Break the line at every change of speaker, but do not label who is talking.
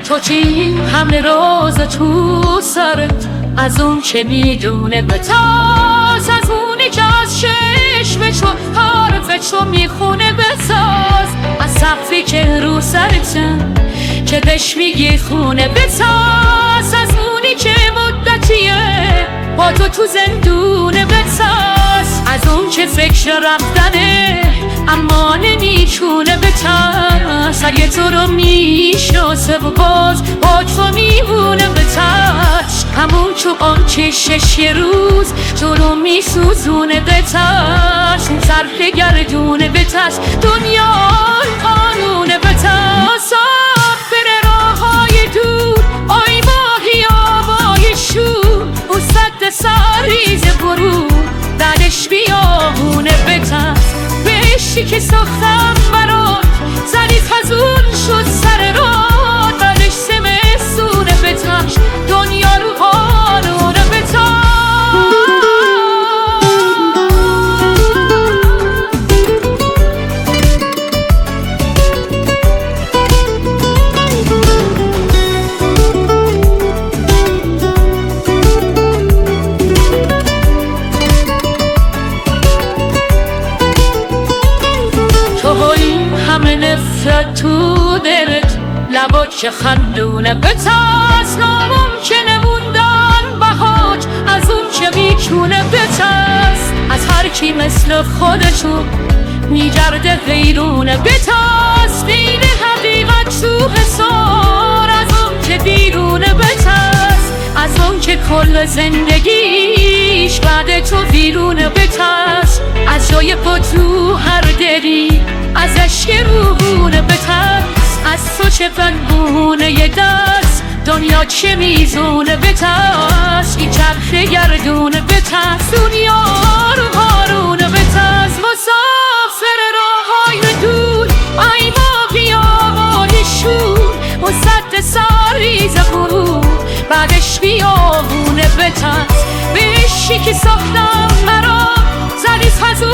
تو چی حمل راز تو سرت، از اون که میدونه بتاز، از اونی که از چشم تو حرف تو میخونه بتاز، از سقفی که رو سرته که بهش میگی خونه بتاز، از اونی که مدتیه با تو زندونه بتاز، از اون که فکر رفتنه اما نمیتونه بترس، اگه تو رو میشناسه و باز با تو میمونه بترس، همون تو آن چشش یه روز تو رو میسوزونه بترس، اون ظرف گردونه بترس، دنیا قانونه بترس، بره راه های دور آی ماهی آبای شور، اون سد سرریز برون بعدش بیابونه بترس، بهشتی که ساختم برات زدی خزون شد سر راد، بعدش زمستونه بترس، دنیا رو قانونه بترس. همه نفرت تو دلت، لبات چه خندونه بترس، ناممکنه موندن بهاج، از اون که میتونه بترس، از هر کی مثل خودشو میگرده غیرونه بترس، دین حقیقت تو حسار، از اون که بیرونه بترس، از اون که کل زندگیش بعد تو بیرونه بترس، از جای پا تو هر دلی ازش که روحونه بترس، از تو چه پنهونه یه دست دنیا چه میزونه بترس، این چرخه گردونه بترس، دنیا رو قارونه بترس، مسافر راه های دور ای ماهی آبای شور، و سد سرریز غرور بعدش بیابونه بترس، بهشتی که ساختم برام زدی خزون